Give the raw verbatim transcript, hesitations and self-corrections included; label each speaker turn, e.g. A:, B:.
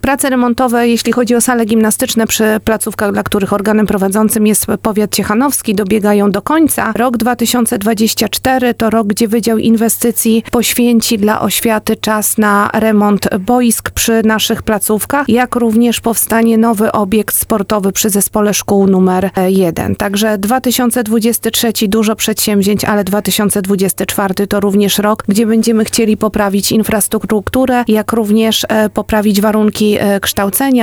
A: Prace remontowe, jeśli chodzi o sale gimnastyczne przy placówkach, dla których organem prowadzącym jest powiat ciechanowski, dobiegają do końca. Rok dwa tysiące dwudziesty czwarty to rok, gdzie Wydział Inwestycji poświęci dla oświaty czas na remont boisk przy naszych placówkach, jak również powstanie nowy obiekt sportowy przy Zespole Szkół numer jeden. Także dwa tysiące dwudziesty trzeci dużo przedsięwzięć, ale dwa tysiące dwudziesty czwarty to również rok, gdzie będziemy chcieli poprawić infrastrukturę, jak również poprawić warunki kształcenia.